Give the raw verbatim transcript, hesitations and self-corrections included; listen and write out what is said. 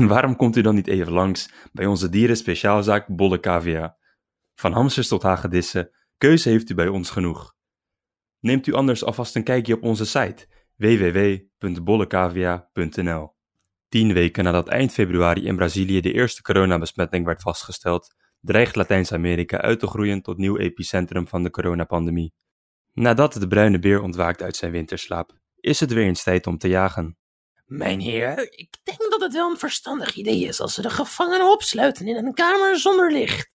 Waarom komt u dan niet even langs bij onze dierenspeciaalzaak Bolle Cavia? Van hamsters tot hagedissen, keuze heeft u bij ons genoeg. Neemt u anders alvast een kijkje op onze site w w w punt bollecavia punt n l. Tien weken nadat eind februari in Brazilië de eerste coronabesmetting werd vastgesteld, dreigt Latijns-Amerika uit te groeien tot nieuw epicentrum van de coronapandemie. Nadat de bruine beer ontwaakt uit zijn winterslaap, is het weer eens tijd om te jagen. Mijn heer, ik denk dat het wel een verstandig idee is als we de gevangenen opsluiten in een kamer zonder licht.